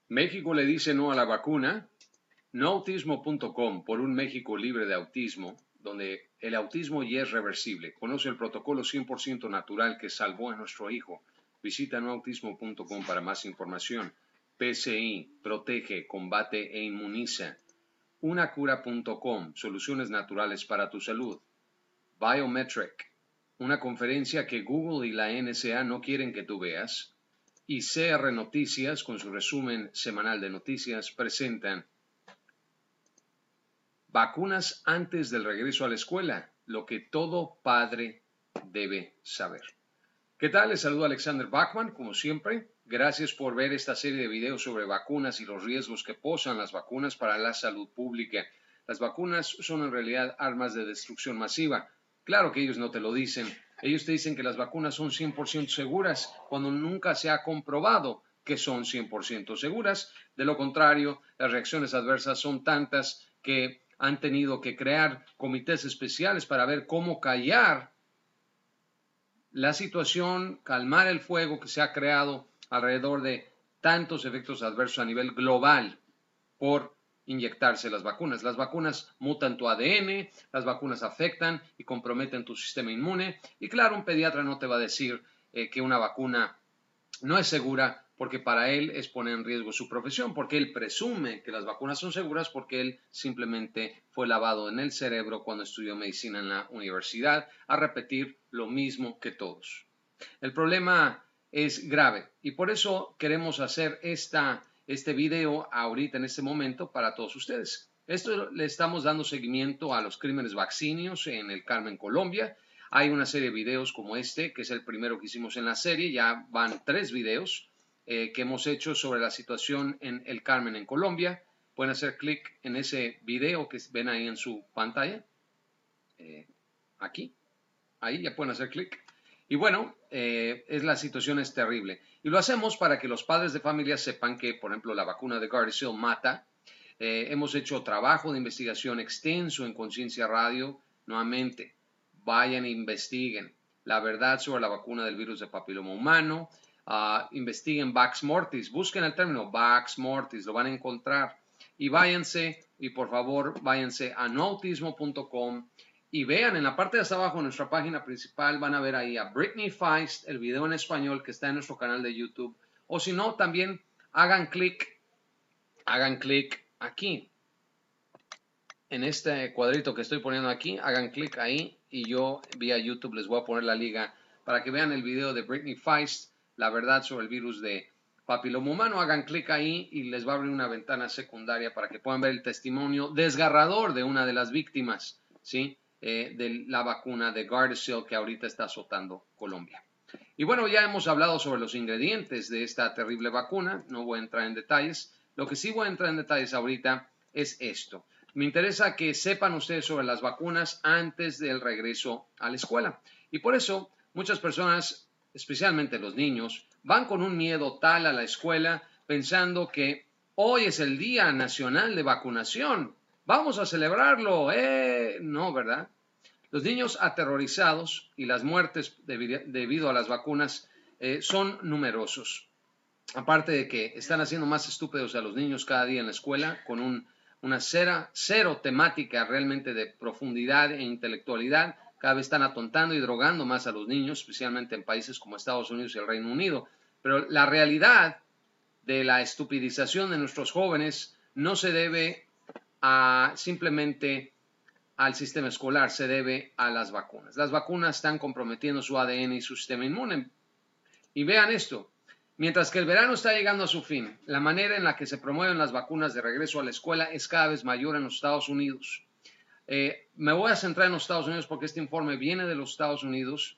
México le dice no a la vacuna. Noautismo.com por un México libre de autismo, donde el autismo ya es reversible. Conoce el protocolo 100% natural que salvó a nuestro hijo. Visita noautismo.com para más información. PCI, protege, combate e inmuniza. Unacura.com, soluciones naturales para tu salud. Biometric, una conferencia que Google y la NSA no quieren que tú veas. Y CR Noticias, con su resumen semanal de noticias, presentan vacunas antes del regreso a la escuela, lo que todo padre debe saber. ¿Qué tal? Les saluda Alexander Bachman, como siempre. Gracias por ver esta serie de videos sobre vacunas y los riesgos que posan las vacunas para la salud pública. Las vacunas son en realidad armas de destrucción masiva. Claro que ellos no te lo dicen. Ellos te dicen que las vacunas son 100% seguras cuando nunca se ha comprobado que son 100% seguras. De lo contrario, las reacciones adversas son tantas que han tenido que crear comités especiales para ver cómo callar la situación, calmar el fuego que se ha creado alrededor de tantos efectos adversos a nivel global por inyectarse las vacunas. Las vacunas mutan tu ADN, las vacunas afectan y comprometen tu sistema inmune. Y claro, un pediatra no te va a decir que una vacuna no es segura porque para él es poner en riesgo su profesión, porque él presume que las vacunas son seguras porque él simplemente fue lavado en el cerebro cuando estudió medicina en la universidad a repetir lo mismo que todos. El problema es grave y por eso queremos hacer este video ahorita en este momento para todos ustedes. Esto le estamos dando seguimiento a los crímenes vaccinios en el Carmen, Colombia. Hay una serie de videos como este, que es el primero que hicimos en la serie. Ya van 3 videos que hemos hecho sobre la situación en el Carmen, en Colombia. Pueden hacer clic en ese video que ven ahí en su pantalla. Aquí. Ahí ya pueden hacer clic. Y bueno, la situación es terrible. Y lo hacemos para que los padres de familia sepan que, por ejemplo, la vacuna de Gardasil mata. Hemos hecho trabajo de investigación extenso en Conciencia Radio. Nuevamente, vayan e investiguen la verdad sobre la vacuna del virus de papiloma humano. Investiguen Vax Mortis. Busquen el término Vax Mortis. Lo van a encontrar. Y váyanse, y por favor, váyanse a noautismo.com. Y vean, en la parte de hasta abajo de nuestra página principal van a ver ahí a Britney Feist, el video en español que está en nuestro canal de YouTube. O si no, también hagan clic aquí. En este cuadrito que estoy poniendo aquí, hagan clic ahí y yo vía YouTube les voy a poner la liga para que vean el video de Britney Feist, la verdad sobre el virus de papiloma humano. Hagan clic ahí y les va a abrir una ventana secundaria para que puedan ver el testimonio desgarrador de una de las víctimas, ¿sí? De la vacuna de Gardasil que ahorita está azotando Colombia. Y bueno, ya hemos hablado sobre los ingredientes de esta terrible vacuna, no voy a entrar en detalles. Lo que sí voy a entrar en detalles ahorita es esto. Me interesa que sepan ustedes sobre las vacunas antes del regreso a la escuela. Y por eso muchas personas, especialmente los niños, van con un miedo tal a la escuela pensando que hoy es el Día Nacional de Vacunación. Vamos a celebrarlo. No, ¿verdad? Los niños aterrorizados y las muertes debido a las vacunas son numerosos. Aparte de que están haciendo más estúpidos a los niños cada día en la escuela con una cero temática realmente de profundidad e intelectualidad. Cada vez están atontando y drogando más a los niños, especialmente en países como Estados Unidos y el Reino Unido. Pero la realidad de la estupidización de nuestros jóvenes no se debe a simplemente al sistema escolar, se debe a las vacunas. Las vacunas están comprometiendo su ADN y su sistema inmune. Y vean esto, mientras que el verano está llegando a su fin, la manera en la que se promueven las vacunas de regreso a la escuela es cada vez mayor en los Estados Unidos. Me voy a centrar en los Estados Unidos porque este informe viene de los Estados Unidos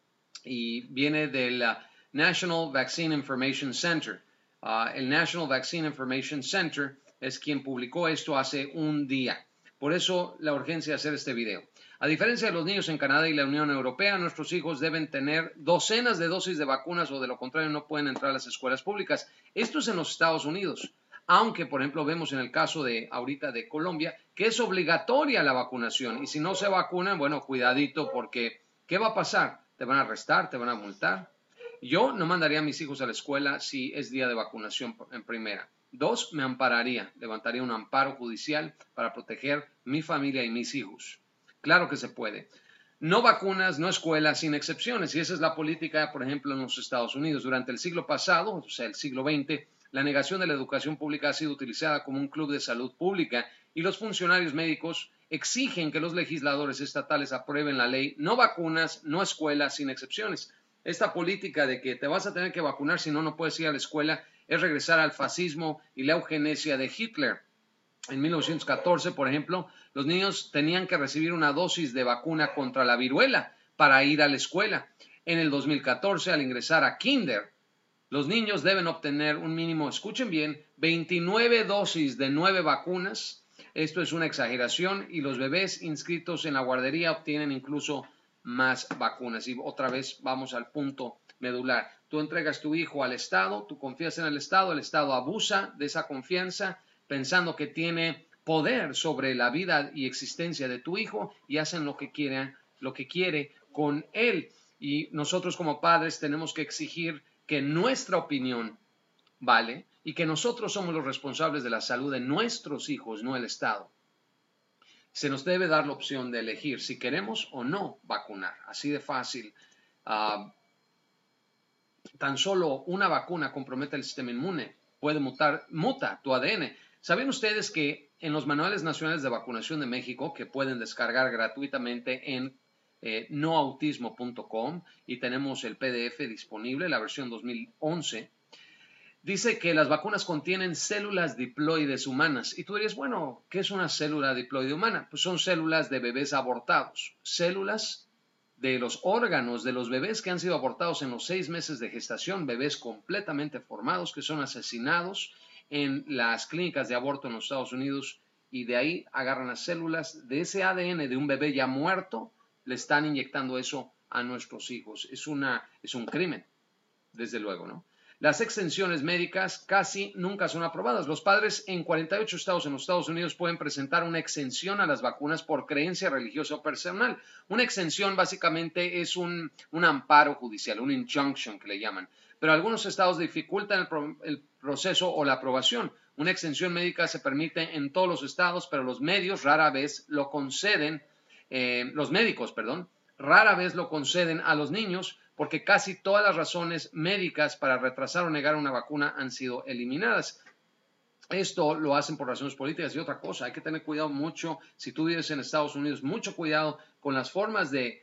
y viene del National Vaccine Information Center. El National Vaccine Information Center es quien publicó esto hace un día. Por eso la urgencia de hacer este video. A diferencia de los niños en Canadá y la Unión Europea, nuestros hijos deben tener docenas de dosis de vacunas o de lo contrario no pueden entrar a las escuelas públicas. Esto es en los Estados Unidos. Aunque, por ejemplo, vemos en el caso de ahorita de Colombia que es obligatoria la vacunación. Y si no se vacunan, bueno, cuidadito porque ¿qué va a pasar? ¿Te van a arrestar? ¿Te van a multar? Yo no mandaría a mis hijos a la escuela si es día de vacunación en primera. 2, me ampararía, levantaría un amparo judicial para proteger mi familia y mis hijos. Claro que se puede. No vacunas, no escuelas, sin excepciones. Y esa es la política, por ejemplo, en los Estados Unidos. Durante el siglo pasado, o sea, el siglo XX, la negación de la educación pública ha sido utilizada como un club de salud pública y los funcionarios médicos exigen que los legisladores estatales aprueben la ley no vacunas, no escuelas, sin excepciones. Esta política de que te vas a tener que vacunar si no, no puedes ir a la escuela es regresar al fascismo y la eugenesia de Hitler. En 1914, por ejemplo, los niños tenían que recibir una dosis de vacuna contra la viruela para ir a la escuela. En el 2014, al ingresar a Kinder, los niños deben obtener un mínimo, escuchen bien, 29 dosis de 9 vacunas. Esto es una exageración y los bebés inscritos en la guardería obtienen incluso más vacunas. Y otra vez vamos al punto medular. Tú entregas tu hijo al Estado, tú confías en el Estado abusa de esa confianza pensando que tiene poder sobre la vida y existencia de tu hijo y hacen lo que quiere con él. Y nosotros como padres tenemos que exigir que nuestra opinión vale y que nosotros somos los responsables de la salud de nuestros hijos, no el Estado. Se nos debe dar la opción de elegir si queremos o no vacunar. Así de fácil. Tan solo una vacuna compromete el sistema inmune. Muta tu ADN. ¿Sabían ustedes que en los manuales nacionales de vacunación de México, que pueden descargar gratuitamente en noautismo.com y tenemos el PDF disponible, la versión 2011, dice que las vacunas contienen células diploides humanas? Y tú dirías, bueno, ¿qué es una célula diploide humana? Pues son células de bebés abortados, células de los órganos de los bebés que han sido abortados en los 6 meses de gestación, bebés completamente formados que son asesinados en las clínicas de aborto en los Estados Unidos y de ahí agarran las células de ese ADN de un bebé ya muerto, le están inyectando eso a nuestros hijos. Es un crimen, desde luego, ¿no? Las exenciones médicas casi nunca son aprobadas. Los padres en 48 estados en los Estados Unidos pueden presentar una exención a las vacunas por creencia religiosa o personal. Una exención básicamente es un amparo judicial, un injunction que le llaman. Pero algunos estados dificultan el proceso o la aprobación. Una exención médica se permite en todos los estados, pero los medios rara vez lo conceden, los médicos, perdón, rara vez lo conceden a los niños porque casi todas las razones médicas para retrasar o negar una vacuna han sido eliminadas. Esto lo hacen por razones políticas y otra cosa. Hay que tener cuidado mucho, si tú vives en Estados Unidos, mucho cuidado con las formas de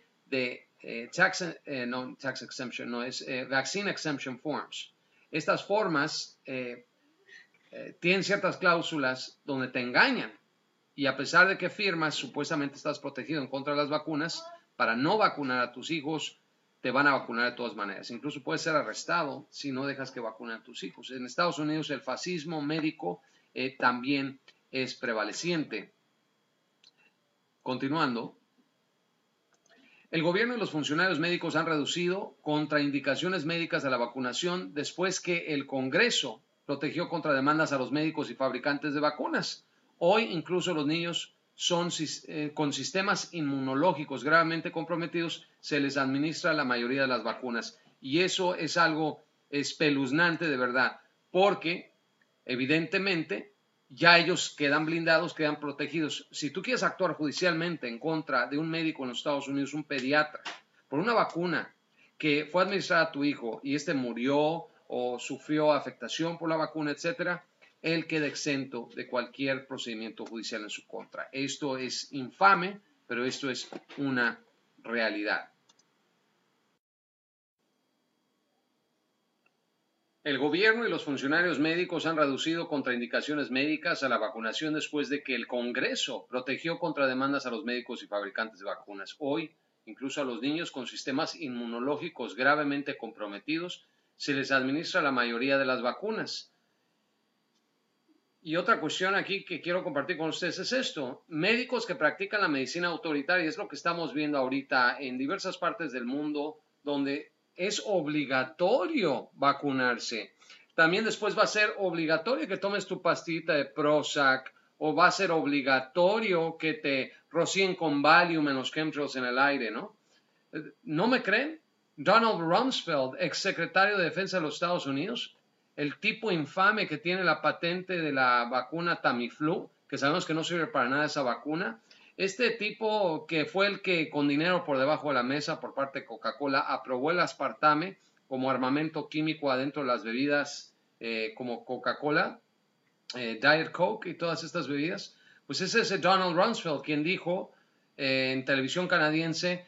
vaccine exemption forms. Estas formas tienen ciertas cláusulas donde te engañan y a pesar de que firmas, supuestamente estás protegido en contra de las vacunas, para no vacunar a tus hijos, te van a vacunar de todas maneras. Incluso puedes ser arrestado si no dejas que vacunen a tus hijos. En Estados Unidos el fascismo médico también es prevaleciente. Continuando, el gobierno y los funcionarios médicos han reducido contraindicaciones médicas a la vacunación después que el Congreso protegió contra demandas a los médicos y fabricantes de vacunas. Hoy incluso los niños con sistemas inmunológicos gravemente comprometidos se les administra la mayoría de las vacunas. Y eso es algo espeluznante de verdad, porque evidentemente ya ellos quedan blindados, quedan protegidos. Si tú quieres actuar judicialmente en contra de un médico en los Estados Unidos, un pediatra, por una vacuna que fue administrada a tu hijo y este murió o sufrió afectación por la vacuna, etcétera, él queda exento de cualquier procedimiento judicial en su contra. Esto es infame, pero esto es una realidad. El gobierno y los funcionarios médicos han reducido contraindicaciones médicas a la vacunación después de que el Congreso protegió contra demandas a los médicos y fabricantes de vacunas. Hoy, incluso a los niños con sistemas inmunológicos gravemente comprometidos, se les administra la mayoría de las vacunas. Y otra cuestión aquí que quiero compartir con ustedes es esto. Médicos que practican la medicina autoritaria, es lo que estamos viendo ahorita en diversas partes del mundo, donde es obligatorio vacunarse. También después va a ser obligatorio que tomes tu pastillita de Prozac o va a ser obligatorio que te rocíen con Valium en los chemtrails en el aire, ¿no? ¿No me creen? Donald Rumsfeld, exsecretario de Defensa de los Estados Unidos, el tipo infame que tiene la patente de la vacuna Tamiflu, que sabemos que no sirve para nada esa vacuna. Este tipo que fue el que con dinero por debajo de la mesa por parte de Coca-Cola aprobó el aspartame como armamento químico adentro de las bebidas como Coca-Cola, Diet Coke y todas estas bebidas, pues es ese Donald Rumsfeld quien dijo en televisión canadiense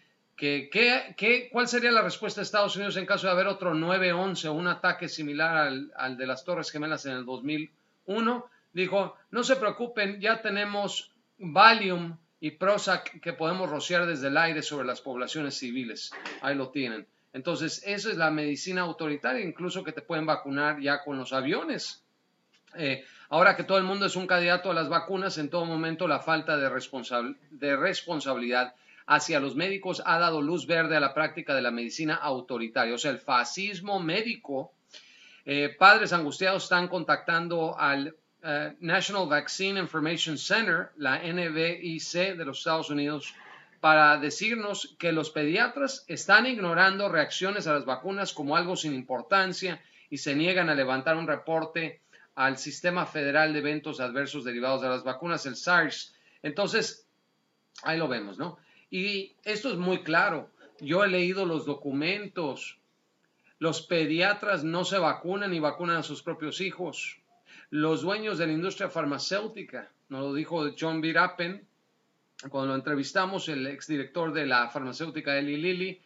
¿cuál sería la respuesta de Estados Unidos en caso de haber otro 9/11 o un ataque similar al de las Torres Gemelas en el 2001? Dijo, no se preocupen, ya tenemos Valium y Prozac que podemos rociar desde el aire sobre las poblaciones civiles. Ahí lo tienen. Entonces, esa es la medicina autoritaria, incluso que te pueden vacunar ya con los aviones. Ahora que todo el mundo es un candidato a las vacunas, en todo momento la falta de responsabilidad hacia los médicos ha dado luz verde a la práctica de la medicina autoritaria, o sea, el fascismo médico. Padres angustiados están contactando al National Vaccine Information Center, la NVIC de los Estados Unidos, para decirnos que los pediatras están ignorando reacciones a las vacunas como algo sin importancia y se niegan a levantar un reporte al Sistema Federal de Eventos Adversos Derivados de las Vacunas, el SARS. Entonces, ahí lo vemos, ¿no? Y esto es muy claro. Yo he leído los documentos. Los pediatras no se vacunan ni vacunan a sus propios hijos. Los dueños de la industria farmacéutica, nos lo dijo John Virapen, cuando lo entrevistamos, el exdirector de la farmacéutica Eli Lilly,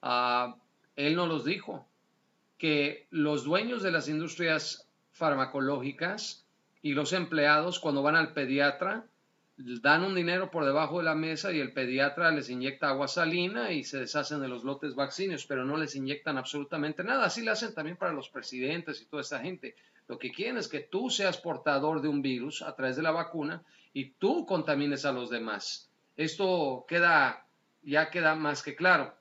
él nos los dijo, que los dueños de las industrias farmacológicas y los empleados cuando van al pediatra dan un dinero por debajo de la mesa y el pediatra les inyecta agua salina y se deshacen de los lotes vaccinos, pero no les inyectan absolutamente nada. Así lo hacen también para los presidentes y toda esta gente. Lo que quieren es que tú seas portador de un virus a través de la vacuna y tú contamines a los demás. Esto ya queda más que claro.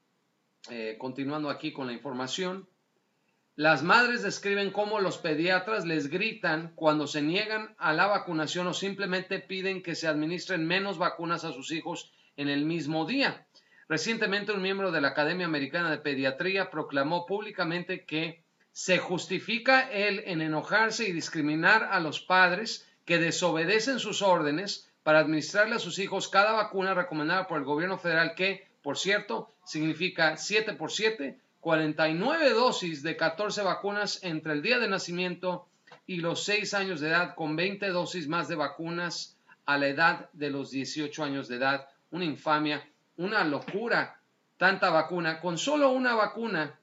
Continuando aquí con la información. Las madres describen cómo los pediatras les gritan cuando se niegan a la vacunación o simplemente piden que se administren menos vacunas a sus hijos en el mismo día. Recientemente, un miembro de la Academia Americana de Pediatría proclamó públicamente que se justifica él en enojarse y discriminar a los padres que desobedecen sus órdenes para administrarle a sus hijos cada vacuna recomendada por el gobierno federal que, por cierto, significa 7 por 7, 49 dosis de 14 vacunas entre el día de nacimiento y los 6 años de edad, con 20 dosis más de vacunas a la edad de los 18 años de edad. Una infamia, una locura, tanta vacuna, con solo una vacuna.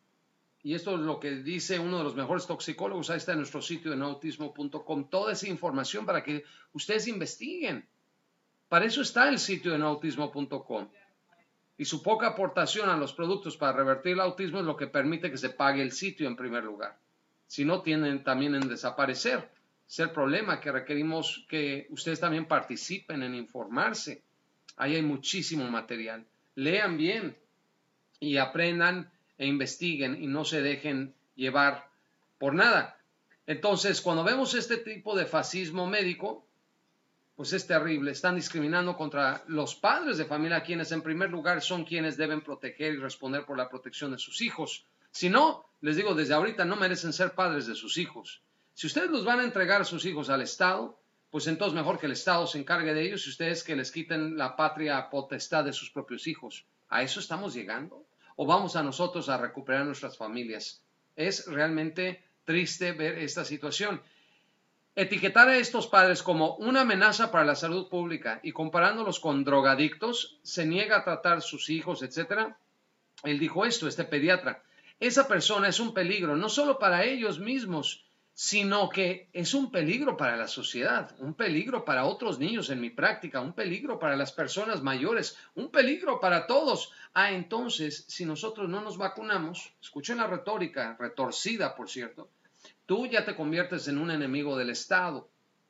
Y esto es lo que dice uno de los mejores toxicólogos. Ahí está en nuestro sitio en autismo.com, toda esa información para que ustedes investiguen. Para eso está el sitio en autismo.com. Y su poca aportación a los productos para revertir el autismo es lo que permite que se pague el sitio en primer lugar. Si no, tienden también en desaparecer. Es el problema que requerimos que ustedes también participen en informarse. Ahí hay muchísimo material. Lean bien y aprendan e investiguen y no se dejen llevar por nada. Entonces, cuando vemos este tipo de fascismo médico, pues es terrible. Están discriminando contra los padres de familia, quienes en primer lugar son quienes deben proteger y responder por la protección de sus hijos. Si no, les digo desde ahorita, no merecen ser padres de sus hijos. Si ustedes los van a entregar a sus hijos al Estado, pues entonces mejor que el Estado se encargue de ellos y ustedes que les quiten la patria potestad de sus propios hijos. ¿A eso estamos llegando? ¿O vamos a nosotros a recuperar nuestras familias? Es realmente triste ver esta situación. Etiquetar a estos padres como una amenaza para la salud pública y comparándolos con drogadictos, se niega a tratar sus hijos, etc. Él dijo esto, este pediatra. Esa persona es un peligro, no solo para ellos mismos, sino que es un peligro para la sociedad, un peligro para otros niños en mi práctica, un peligro para las personas mayores, un peligro para todos. Entonces, si nosotros no nos vacunamos, escuchen la retórica, retorcida, por cierto, tú ya te conviertes en un enemigo del Estado.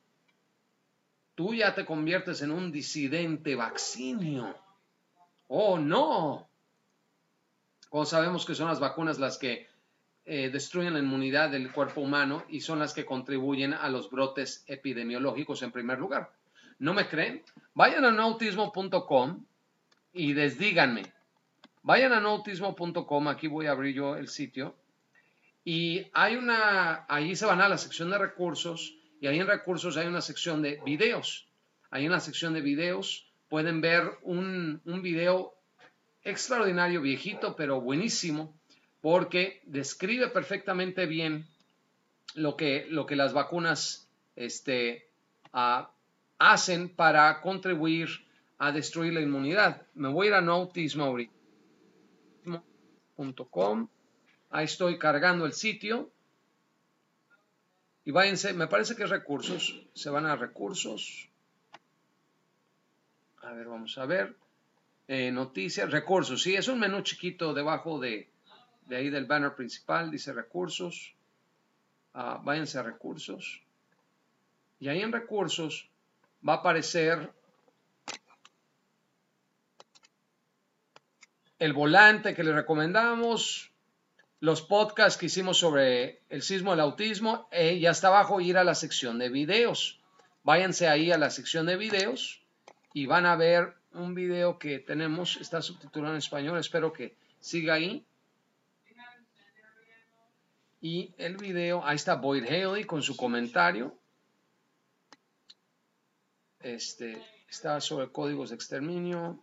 Tú ya te conviertes en un disidente vaccinio. ¡Oh, no! Como sabemos que son las vacunas las que destruyen la inmunidad del cuerpo humano y son las que contribuyen a los brotes epidemiológicos en primer lugar. ¿No me creen? Vayan a noautismo.com y desdíganme. Vayan a noautismo.com, aquí voy a abrir yo el sitio, Y ahí se van a la sección de recursos y ahí en recursos hay una sección de videos. Ahí en la sección de videos pueden ver un video extraordinario, viejito, pero buenísimo, porque describe perfectamente bien lo que las vacunas uh, hacen para contribuir a destruir la inmunidad. Me voy a ir a noautismo.com. Ahí estoy cargando el sitio. Y váyanse, me parece que es recursos. Se van a recursos. A ver, vamos a ver. Noticias, recursos. Sí, es un menú chiquito debajo de ahí del banner principal. Dice recursos. Váyanse a recursos. Y ahí en recursos va a aparecer el volante que les recomendamos, los podcasts que hicimos sobre el sismo del autismo, y hasta abajo ir a la sección de videos. Váyanse ahí a la sección de videos y van a ver un video que tenemos, está subtitulado en español, espero que siga ahí. Y el video, ahí está Boyd Haley con su comentario. Está sobre códigos de exterminio.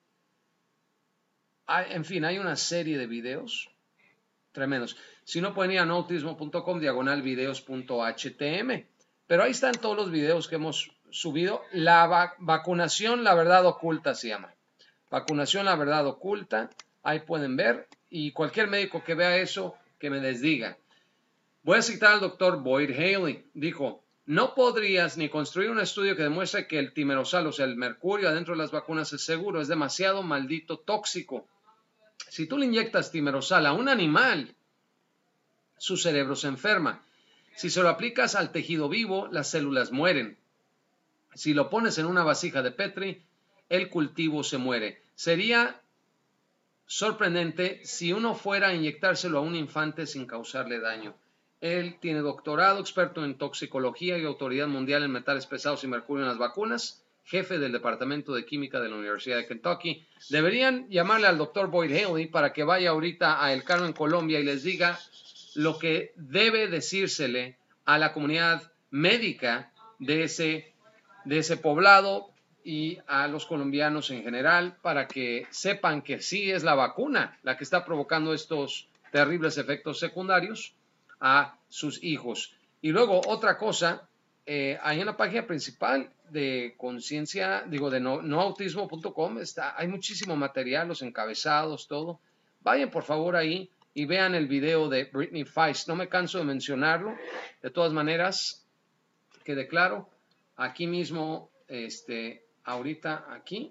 En fin, hay una serie de videos tremendos. Si no, pueden ir a noautismo.com/videos.htm. Pero ahí están todos los videos que hemos subido. La vacunación, la verdad oculta se llama. Vacunación, la verdad oculta. Ahí pueden ver. Y cualquier médico que vea eso, que me les diga. Voy a citar al doctor Boyd Haley. Dijo, no podrías ni construir un estudio que demuestre que el timerosal, o sea, el mercurio adentro de las vacunas es seguro. Es demasiado maldito tóxico. Si tú le inyectas timerosal a un animal, su cerebro se enferma. Si se lo aplicas al tejido vivo, las células mueren. Si lo pones en una vasija de Petri, el cultivo se muere. Sería sorprendente si uno fuera a inyectárselo a un infante sin causarle daño. Él tiene doctorado, experto en toxicología y autoridad mundial en metales pesados y mercurio en las vacunas, jefe del Departamento de Química de la Universidad de Kentucky. Deberían llamarle al doctor Boyd Haley para que vaya ahorita a El Carmen, Colombia, y les diga lo que debe decírsele a la comunidad médica de ese poblado y a los colombianos en general para que sepan que sí es la vacuna la que está provocando estos terribles efectos secundarios a sus hijos. Y luego otra cosa, ahí en la página principal de conciencia, digo, de noautismo.com hay muchísimo material, los encabezados, todo. Vayan por favor ahí y vean el video de Britney Feist. No me canso de mencionarlo. De todas maneras, quede claro, aquí mismo, ahorita aquí,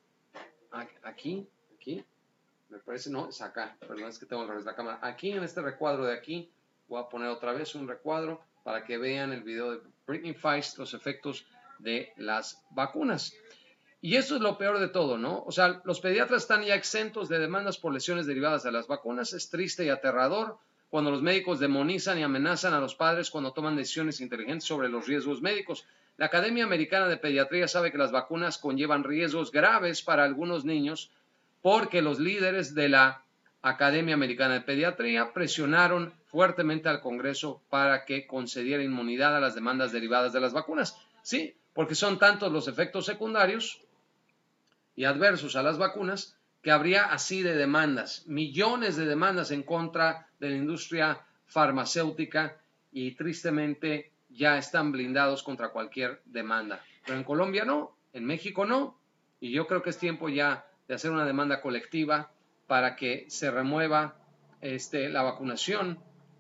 me parece, no, es acá, perdón, es que tengo al revés la cámara. Aquí en este recuadro de aquí, voy a poner otra vez un recuadro para que vean el video de Britney Feist, los efectos de las vacunas. Y eso es lo peor de todo, ¿no? O sea, los pediatras están ya exentos de demandas por lesiones derivadas de las vacunas. Es triste y aterrador cuando los médicos demonizan y amenazan a los padres cuando toman decisiones inteligentes sobre los riesgos médicos. La Academia Americana de Pediatría sabe que las vacunas conllevan riesgos graves para algunos niños porque los líderes de la Academia Americana de Pediatría presionaron fuertemente al Congreso para que concediera inmunidad a las demandas derivadas de las vacunas. Sí, porque son tantos los efectos secundarios y adversos a las vacunas que habría así de demandas, millones de demandas en contra de la industria farmacéutica y tristemente ya están blindados contra cualquier demanda. Pero en Colombia no, en México no, y yo creo que es tiempo ya de hacer una demanda colectiva para que se remueva la vacunación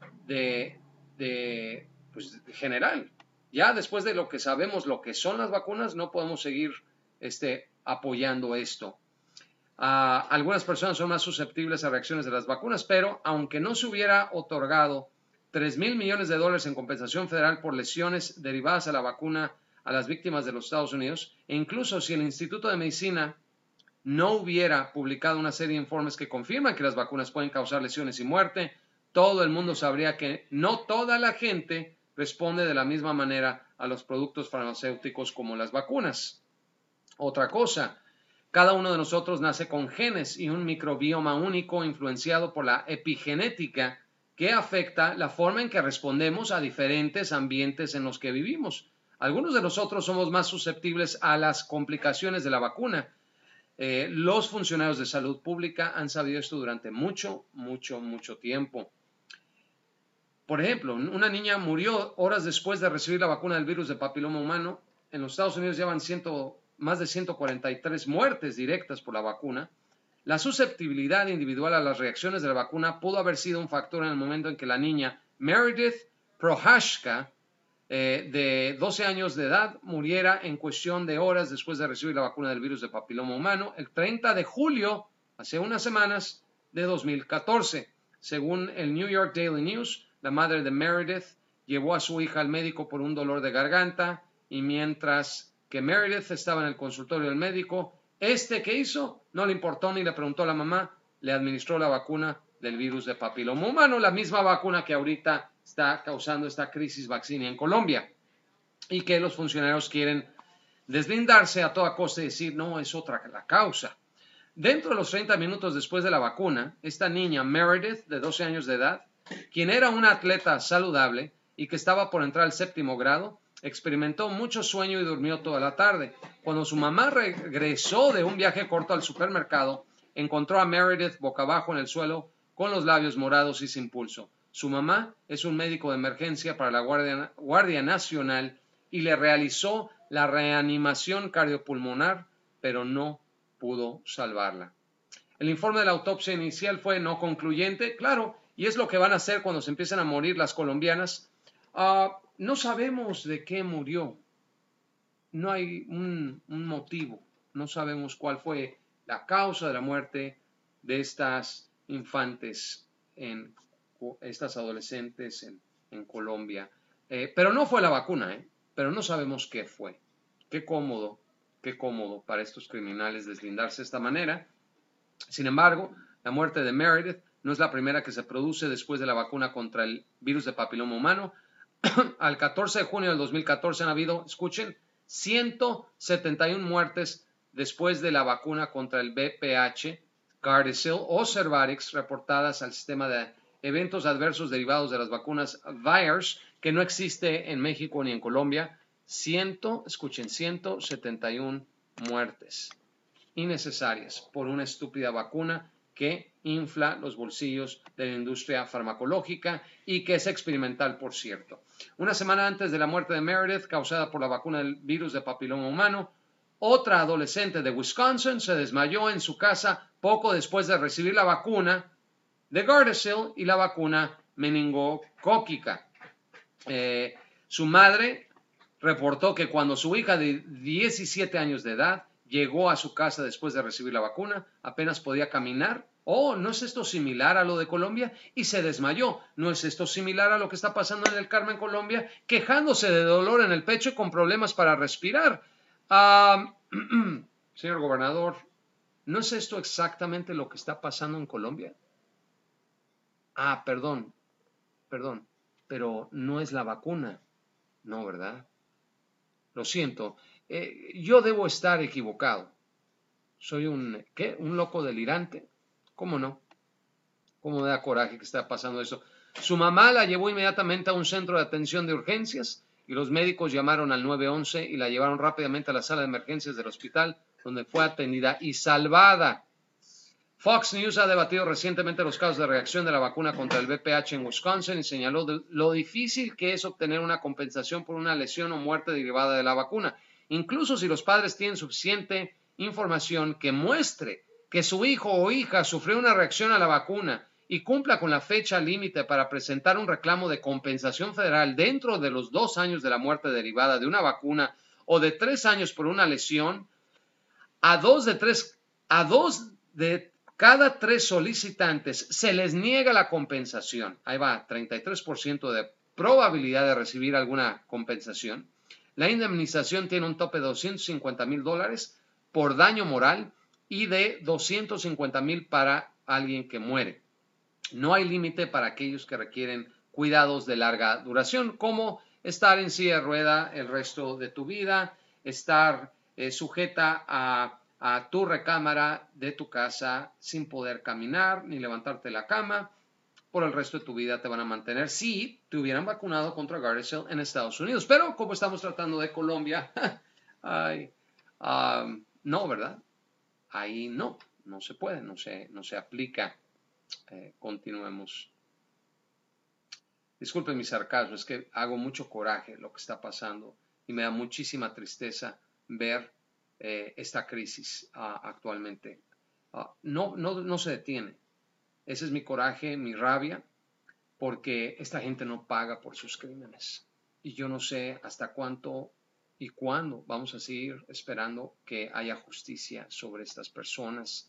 pues, general. Ya después de lo que sabemos, lo que son las vacunas, no podemos seguir apoyando esto. Algunas personas son más susceptibles a reacciones de las vacunas, pero aunque no se hubiera otorgado $3,000 millones en compensación federal por lesiones derivadas a la vacuna a las víctimas de los Estados Unidos, e incluso si el Instituto de Medicina no hubiera publicado una serie de informes que confirman que las vacunas pueden causar lesiones y muerte, todo el mundo sabría que no toda la gente responde de la misma manera a los productos farmacéuticos como las vacunas. Otra cosa, cada uno de nosotros nace con genes y un microbioma único influenciado por la epigenética que afecta la forma en que respondemos a diferentes ambientes en los que vivimos. Algunos de nosotros somos más susceptibles a las complicaciones de la vacuna. Los funcionarios de salud pública han sabido esto durante mucho tiempo. Por ejemplo, una niña murió horas después de recibir la vacuna del virus de papiloma humano. En los Estados Unidos llevan más de 143 muertes directas por la vacuna. La susceptibilidad individual a las reacciones de la vacuna pudo haber sido un factor en el momento en que la niña Meredith Prohaska, de 12 años de edad, muriera en cuestión de horas después de recibir la vacuna del virus de papiloma humano el 30 de julio, hace unas semanas, de 2014. Según el New York Daily News, la madre de Meredith llevó a su hija al médico por un dolor de garganta y mientras que Meredith estaba en el consultorio del médico, ¿qué hizo? No le importó ni le preguntó a la mamá, le administró la vacuna del virus de papiloma humano, la misma vacuna que ahorita está causando esta crisis vaccinia en Colombia y que los funcionarios quieren deslindarse a toda costa y decir, no, es otra la causa. Dentro de los 30 minutos después de la vacuna, esta niña Meredith, de 12 años de edad, quien era una atleta saludable y que estaba por entrar al 7º grado, experimentó mucho sueño y durmió toda la tarde. Cuando su mamá regresó de un viaje corto al supermercado, encontró a Meredith boca abajo en el suelo con los labios morados y sin pulso. Su mamá es un médico de emergencia para la Guardia Nacional y le realizó la reanimación cardiopulmonar, pero no pudo salvarla. El informe de la autopsia inicial fue no concluyente, claro, y es lo que van a hacer cuando se empiezan a morir las colombianas. No sabemos de qué murió, no hay un motivo, no sabemos cuál fue la causa de la muerte de estas infantes, estas adolescentes en Colombia. Pero no fue la vacuna, pero no sabemos qué fue. Qué cómodo para estos criminales deslindarse de esta manera. Sin embargo, la muerte de Meredith no es la primera que se produce después de la vacuna contra el virus de papiloma humano. Al 14 de junio del 2014 han habido, escuchen, 171 muertes después de la vacuna contra el VPH, Gardasil o Cervarix reportadas al sistema de eventos adversos derivados de las vacunas VAERS, que no existe en México ni en Colombia. 171 muertes innecesarias por una estúpida vacuna que infla los bolsillos de la industria farmacológica y que es experimental, por cierto. Una semana antes de la muerte de Meredith, causada por la vacuna del virus de papiloma humano, otra adolescente de Wisconsin se desmayó en su casa poco después de recibir la vacuna de Gardasil y la vacuna meningocócica. Su madre reportó que cuando su hija de 17 años de edad llegó a su casa después de recibir la vacuna, apenas podía caminar. Oh, ¿no es esto similar a lo de Colombia? Y se desmayó. ¿No es esto similar a lo que está pasando en el Carmen, Colombia? Quejándose de dolor en el pecho y con problemas para respirar. Señor gobernador, ¿no es esto exactamente lo que está pasando en Colombia? Perdón, pero no es la vacuna. No, ¿verdad? Lo siento. Yo debo estar equivocado. Soy un loco delirante. ¿Cómo no? ¿Cómo me da coraje que está pasando eso? Su mamá la llevó inmediatamente a un centro de atención de urgencias y los médicos llamaron al 911 y la llevaron rápidamente a la sala de emergencias del hospital, donde fue atendida y salvada. Fox News ha debatido recientemente los casos de reacción de la vacuna contra el VPH en Wisconsin y señaló lo difícil que es obtener una compensación por una lesión o muerte derivada de la vacuna, incluso si los padres tienen suficiente información que muestre que su hijo o hija sufrió una reacción a la vacuna y cumpla con la fecha límite para presentar un reclamo de compensación federal dentro de los 2 años de la muerte derivada de una vacuna o de 3 años por una lesión, a dos de cada 3 solicitantes se les niega la compensación. Ahí va, 33% de probabilidad de recibir alguna compensación. La indemnización tiene un tope de $250,000 por daño moral y de $250,000 para alguien que muere. No hay límite para aquellos que requieren cuidados de larga duración, como estar en silla de rueda el resto de tu vida, estar sujeta a tu recámara de tu casa sin poder caminar ni levantarte de la cama, por el resto de tu vida te van a mantener si te hubieran vacunado contra Gardasil en Estados Unidos. Pero como estamos tratando de Colombia, ay, no, ¿verdad? Ahí no se puede, no se aplica. Continuemos. Disculpen mi sarcasmo, es que hago mucho coraje lo que está pasando y me da muchísima tristeza ver esta crisis actualmente. No se detiene. Ese es mi coraje, mi rabia, porque esta gente no paga por sus crímenes. Y yo no sé hasta cuánto y cuándo vamos a seguir esperando que haya justicia sobre estas personas.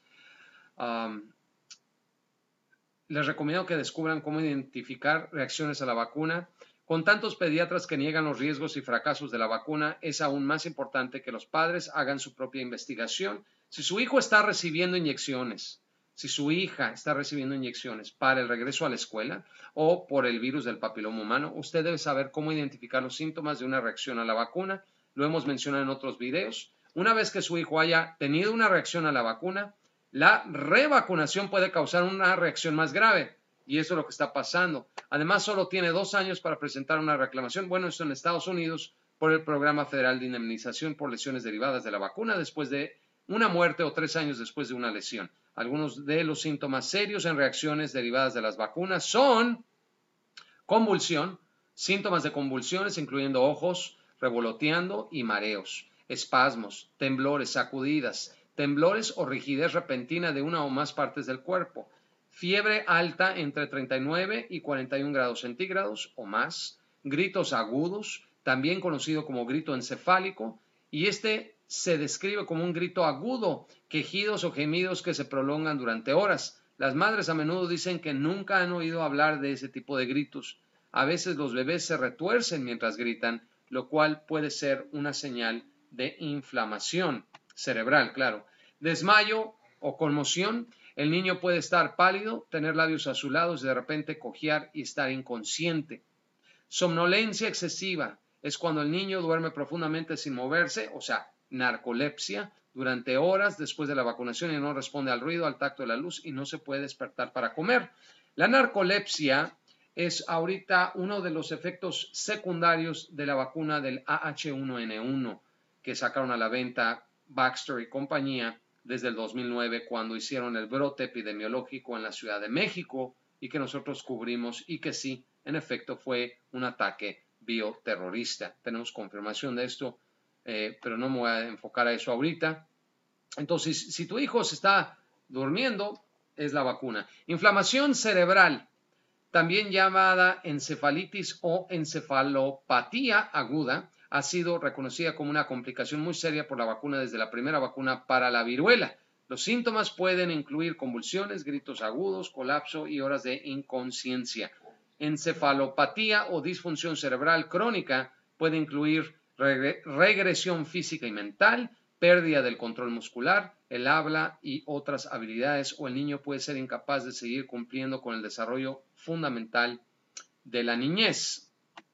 Les recomiendo que descubran cómo identificar reacciones a la vacuna. Con tantos pediatras que niegan los riesgos y fracasos de la vacuna, es aún más importante que los padres hagan su propia investigación. Si su hijo está recibiendo inyecciones, si su hija está recibiendo inyecciones para el regreso a la escuela o por el virus del papiloma humano, usted debe saber cómo identificar los síntomas de una reacción a la vacuna. Lo hemos mencionado en otros videos. Una vez que su hijo haya tenido una reacción a la vacuna, la revacunación puede causar una reacción más grave y eso es lo que está pasando. Además, solo tiene 2 años para presentar una reclamación. Bueno, esto en Estados Unidos por el Programa Federal de Indemnización por Lesiones Derivadas de la Vacuna después de una muerte o 3 años después de una lesión. Algunos de los síntomas serios en reacciones derivadas de las vacunas son convulsión, síntomas de convulsiones incluyendo ojos revoloteando y mareos, espasmos, temblores, sacudidas, temblores o rigidez repentina de una o más partes del cuerpo, fiebre alta entre 39 y 41 grados centígrados o más, gritos agudos, también conocido como grito encefálico, y este se describe como un grito agudo, quejidos o gemidos que se prolongan durante horas. Las madres a menudo dicen que nunca han oído hablar de ese tipo de gritos. A veces los bebés se retuercen mientras gritan, lo cual puede ser una señal de inflamación cerebral, claro. Desmayo o conmoción. El niño puede estar pálido, tener labios azulados y de repente cojear y estar inconsciente. Somnolencia excesiva es cuando el niño duerme profundamente sin moverse, o sea, narcolepsia, durante horas después de la vacunación y no responde al ruido, al tacto de la luz y no se puede despertar para comer. La narcolepsia es ahorita uno de los efectos secundarios de la vacuna del AH1N1 que sacaron a la venta Baxter y compañía desde el 2009 cuando hicieron el brote epidemiológico en la Ciudad de México y que nosotros cubrimos y que sí, en efecto fue un ataque bioterrorista. Tenemos confirmación de esto, pero no me voy a enfocar a eso ahorita. Entonces, si tu hijo se está durmiendo, es la vacuna. Inflamación cerebral, también llamada encefalitis o encefalopatía aguda, ha sido reconocida como una complicación muy seria por la vacuna desde la primera vacuna para la viruela. Los síntomas pueden incluir convulsiones, gritos agudos, colapso y horas de inconsciencia. Encefalopatía o disfunción cerebral crónica puede incluir regresión física y mental, pérdida del control muscular, el habla y otras habilidades, o el niño puede ser incapaz de seguir cumpliendo con el desarrollo fundamental de la niñez.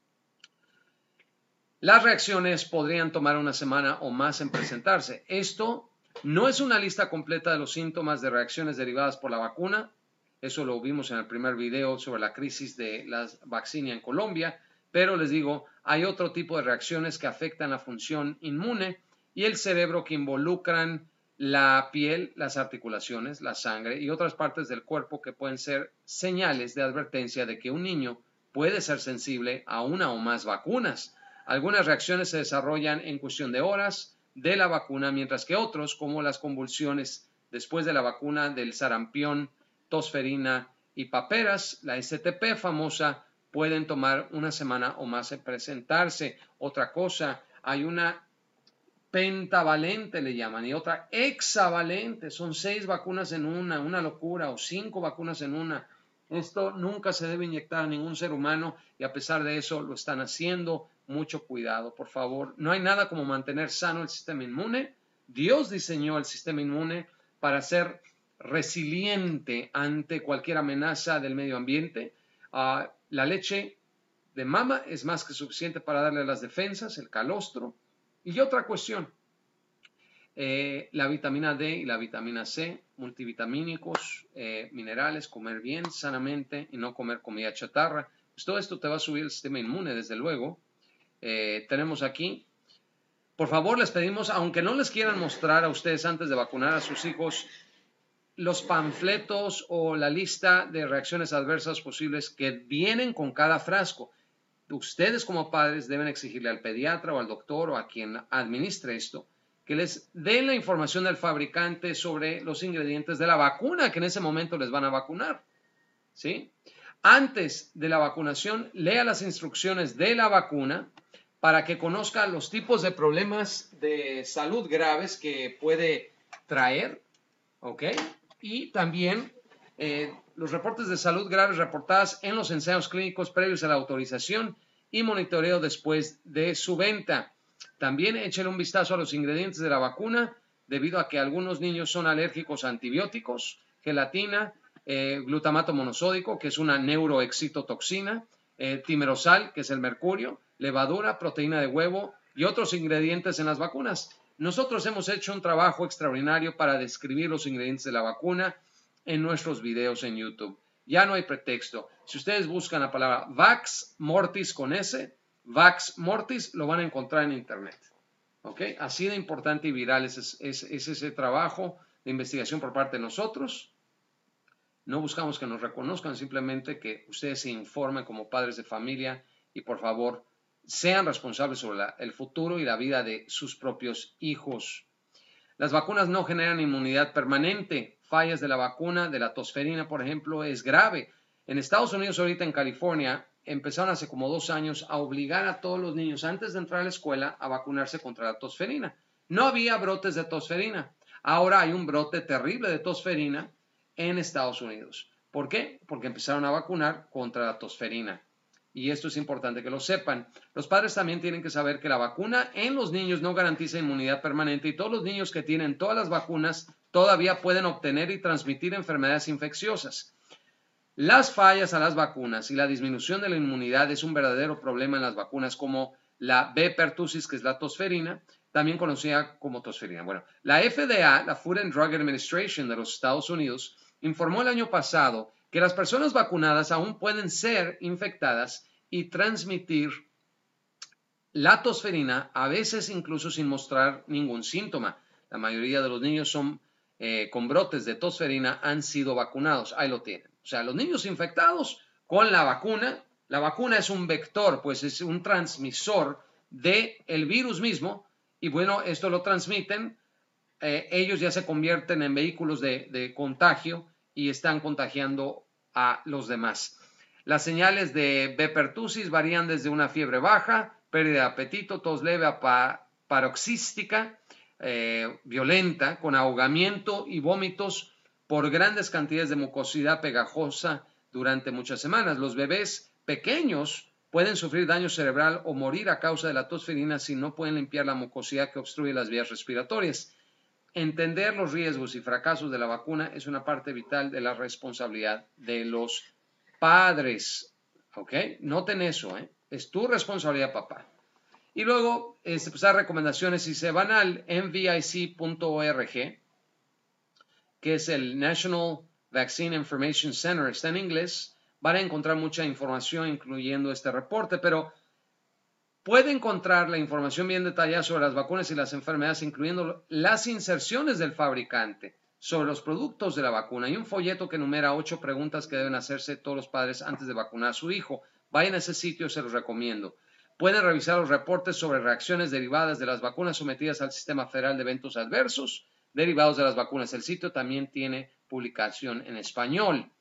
Las reacciones podrían tomar una semana o más en presentarse. Esto no es una lista completa de los síntomas de reacciones derivadas por la vacuna. Eso lo vimos en el primer video sobre la crisis de la vacuna en Colombia. Pero les digo, hay otro tipo de reacciones que afectan la función inmune y el cerebro que involucran la piel, las articulaciones, la sangre y otras partes del cuerpo que pueden ser señales de advertencia de que un niño puede ser sensible a una o más vacunas. Algunas reacciones se desarrollan en cuestión de horas de la vacuna, mientras que otros, como las convulsiones después de la vacuna del sarampión, tosferina y paperas, la STP famosa, pueden tomar una semana o más en presentarse. Otra cosa, hay una pentavalente le llaman y otra hexavalente, son 6 vacunas en una locura, o 5 vacunas en una. Esto nunca se debe inyectar a ningún ser humano y a pesar de eso lo están haciendo. Mucho cuidado, por favor. No hay nada como mantener sano el sistema inmune. Dios diseñó el sistema inmune para ser resiliente ante cualquier amenaza del medio ambiente. La leche de mama es más que suficiente para darle las defensas, el calostro. Y otra cuestión, La vitamina D y la vitamina C, multivitamínicos, minerales, comer bien, sanamente y no comer comida chatarra. Pues todo esto te va a subir el sistema inmune, desde luego. Tenemos aquí, por favor, les pedimos, aunque no les quieran mostrar a ustedes antes de vacunar a sus hijos, los panfletos o la lista de reacciones adversas posibles que vienen con cada frasco. Ustedes como padres deben exigirle al pediatra o al doctor o a quien administre esto que les den la información del fabricante sobre los ingredientes de la vacuna que en ese momento les van a vacunar, ¿sí? Antes de la vacunación, lea las instrucciones de la vacuna para que conozca los tipos de problemas de salud graves que puede traer, ¿ok? Y también los reportes de salud graves reportadas en los ensayos clínicos previos a la autorización y monitoreo después de su venta. También échenle un vistazo a los ingredientes de la vacuna, debido a que algunos niños son alérgicos a antibióticos, gelatina, glutamato monosódico, que es una neuroexcitotoxina, timerosal, que es el mercurio, levadura, proteína de huevo y otros ingredientes en las vacunas. Nosotros hemos hecho un trabajo extraordinario para describir los ingredientes de la vacuna en nuestros videos en YouTube. Ya no hay pretexto. Si ustedes buscan la palabra Vax Mortis con S, Vax Mortis, lo van a encontrar en internet. ¿Ok? Así de importante y viral es ese trabajo de investigación por parte de nosotros. No buscamos que nos reconozcan, simplemente que ustedes se informen como padres de familia y por favor sean responsables sobre el futuro y la vida de sus propios hijos. Las vacunas no generan inmunidad permanente. Fallas de la vacuna, de la tosferina, por ejemplo, es grave. En Estados Unidos, ahorita en California, empezaron hace como 2 años a obligar a todos los niños antes de entrar a la escuela a vacunarse contra la tosferina. No había brotes de tosferina. Ahora hay un brote terrible de tosferina en Estados Unidos. ¿Por qué? Porque empezaron a vacunar contra la tosferina. Y esto es importante que lo sepan. Los padres también tienen que saber que la vacuna en los niños no garantiza inmunidad permanente y todos los niños que tienen todas las vacunas todavía pueden obtener y transmitir enfermedades infecciosas. Las fallas a las vacunas y la disminución de la inmunidad es un verdadero problema en las vacunas como la B. pertussis, que es la tosferina, también conocida como tosferina. Bueno, la FDA, la Food and Drug Administration de los Estados Unidos, informó el año pasado que las personas vacunadas aún pueden ser infectadas y transmitir la tosferina, a veces incluso sin mostrar ningún síntoma. La mayoría de los niños con brotes de tosferina han sido vacunados. Ahí lo tienen. O sea, los niños infectados con la vacuna es un vector, pues es un transmisor del virus mismo. Y bueno, esto lo transmiten. Ellos ya se convierten en vehículos de contagio y están contagiando a los demás. Las señales de B. pertussis varían desde una fiebre baja, pérdida de apetito, tos leve a paroxística, violenta, con ahogamiento y vómitos por grandes cantidades de mucosidad pegajosa durante muchas semanas. Los bebés pequeños pueden sufrir daño cerebral o morir a causa de la tosferina si no pueden limpiar la mucosidad que obstruye las vías respiratorias. Entender los riesgos y fracasos de la vacuna es una parte vital de la responsabilidad de los padres. ¿Ok? Noten eso, ¿eh? Es tu responsabilidad, papá. Y luego, pues hay recomendaciones. Si se van al nvic.org, que es el National Vaccine Information Center, está en inglés, van a encontrar mucha información, incluyendo este reporte, pero puede encontrar la información bien detallada sobre las vacunas y las enfermedades, incluyendo las inserciones del fabricante sobre los productos de la vacuna. Hay un folleto que enumera 8 preguntas que deben hacerse todos los padres antes de vacunar a su hijo. Vayan a ese sitio, se los recomiendo. Pueden revisar los reportes sobre reacciones derivadas de las vacunas sometidas al Sistema Federal de Eventos Adversos derivados de las vacunas. El sitio también tiene publicación en español.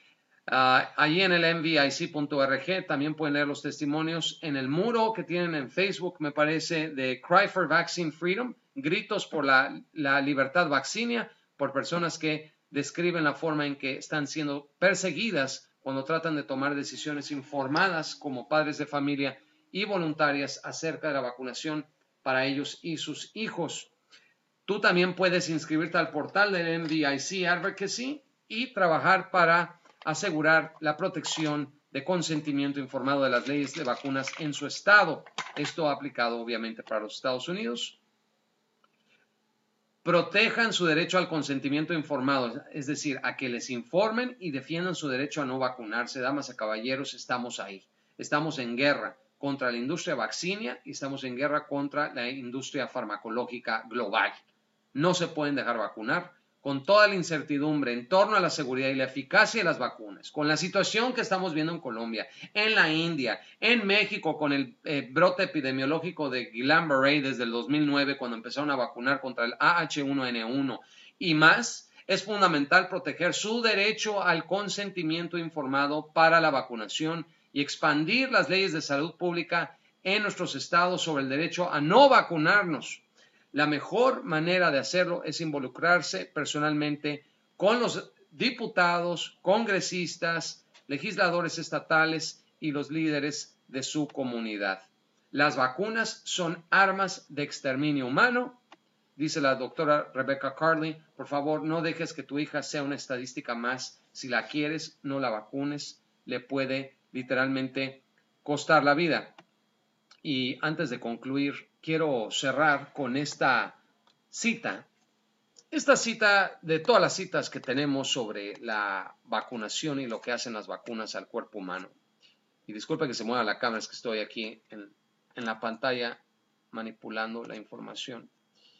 Allí en el nvic.org también pueden leer los testimonios en el muro que tienen en Facebook, me parece, de Cry for Vaccine Freedom, gritos por la libertad vaccinia, por personas que describen la forma en que están siendo perseguidas cuando tratan de tomar decisiones informadas como padres de familia y voluntarias acerca de la vacunación para ellos y sus hijos. Tú también puedes inscribirte al portal del NVIC Advocacy y trabajar para asegurar la protección de consentimiento informado de las leyes de vacunas en su estado. Esto ha aplicado obviamente para los Estados Unidos. protejan su derecho al consentimiento informado, es decir, a que les informen y defiendan su derecho a no vacunarse. Damas y caballeros, estamos ahí. Estamos en guerra contra la industria vaccinia y estamos en guerra contra la industria farmacológica global. No se pueden dejar vacunar. Con toda la incertidumbre en torno a la seguridad y la eficacia de las vacunas, con la situación que estamos viendo en Colombia, en la India, en México, con el brote epidemiológico de Guillain-Barré desde el 2009, cuando empezaron a vacunar contra el AH1N1 y más, es fundamental proteger su derecho al consentimiento informado para la vacunación y expandir las leyes de salud pública en nuestros estados sobre el derecho a no vacunarnos. La mejor manera de hacerlo es involucrarse personalmente con los diputados, congresistas, legisladores estatales y los líderes de su comunidad. Las vacunas son armas de exterminio humano, dice la doctora Rebecca Carley. Por favor, no dejes que tu hija sea una estadística más. Si la quieres, no la vacunes. Le puede literalmente costar la vida. Y antes de concluir, quiero cerrar con esta cita. Esta cita de todas las citas que tenemos sobre la vacunación y lo que hacen las vacunas al cuerpo humano. Y disculpe que se mueva la cámara, es que estoy aquí en la pantalla manipulando la información.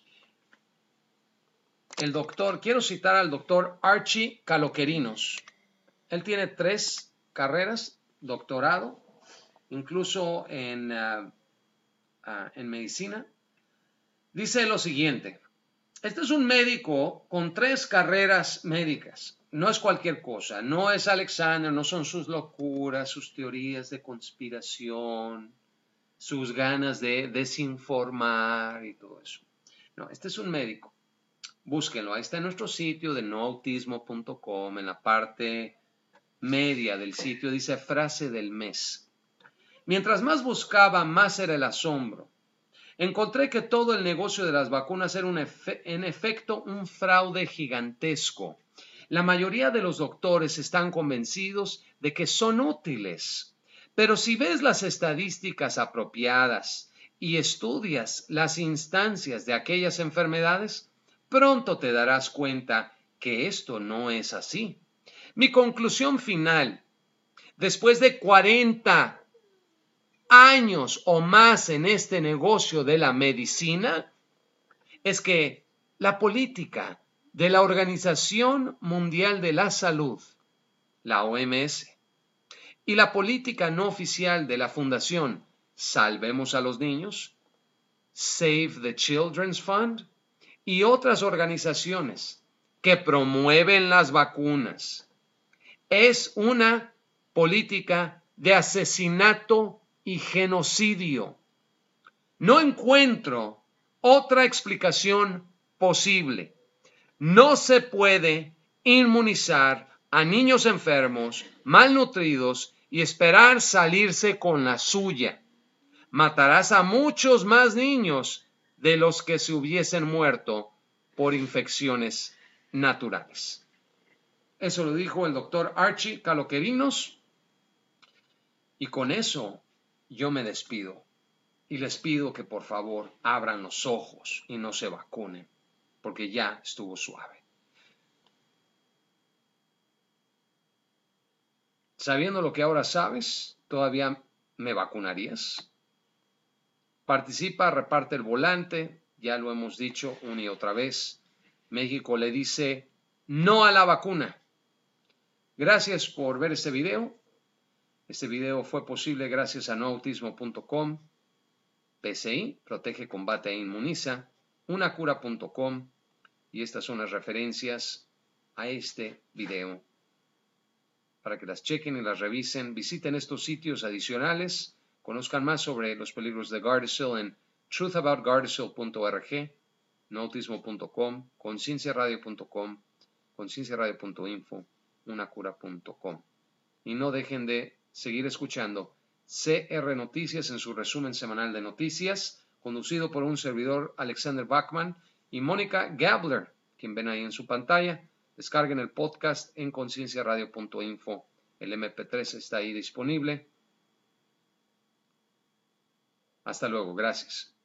Quiero citar al doctor Archie Caloquerinos. Él tiene 3 carreras, doctorado, incluso en medicina. Dice lo siguiente: este es un médico con 3 carreras médicas. No es cualquier cosa, no es Alexander, no son sus locuras, sus teorías de conspiración, sus ganas de desinformar y todo eso. No, este es un médico. Búsquenlo, ahí está en nuestro sitio de noautismo.com, en la parte media del sitio dice frase del mes. Mientras más buscaba, más era el asombro. Encontré que todo el negocio de las vacunas era en efecto un fraude gigantesco. La mayoría de los doctores están convencidos de que son útiles, pero si ves las estadísticas apropiadas y estudias las instancias de aquellas enfermedades, pronto te darás cuenta que esto no es así. Mi conclusión final, después de 40 años o más en este negocio de la medicina, es que la política de la Organización Mundial de la Salud, la OMS, y la política no oficial de la Fundación Salvemos a los Niños, Save the Children's Fund, y otras organizaciones que promueven las vacunas, es una política de asesinato y genocidio. No encuentro otra explicación posible. No se puede inmunizar a niños enfermos, malnutridos y esperar salirse con la suya. Matarás a muchos más niños de los que se hubiesen muerto por infecciones naturales. Eso lo dijo el doctor Archie Caloquerinos. Y con eso yo me despido. Y les pido que por favor abran los ojos y no se vacunen, porque ya estuvo suave. Sabiendo lo que ahora sabes, ¿todavía me vacunarías? Participa, reparte el volante, ya lo hemos dicho una y otra vez. México le dice no a la vacuna. Gracias por ver este video. Este video fue posible gracias a noautismo.com, PCI, Protege, Combate e Inmuniza, unacura.com, y estas son las referencias a este video. Para que las chequen y las revisen, visiten estos sitios adicionales. Conozcan más sobre los peligros de Gardasil en truthaboutgardasil.org, noautismo.com, concienciaradio.com, concienciaradio.info, unacura.com. Y no dejen de seguir escuchando CR Noticias en su resumen semanal de noticias, conducido por un servidor, Alexander Bachman, y Mónica Gabler, quien ven ahí en su pantalla. Descarguen el podcast en concienciaradio.info. El MP3 está ahí disponible. Hasta luego, gracias.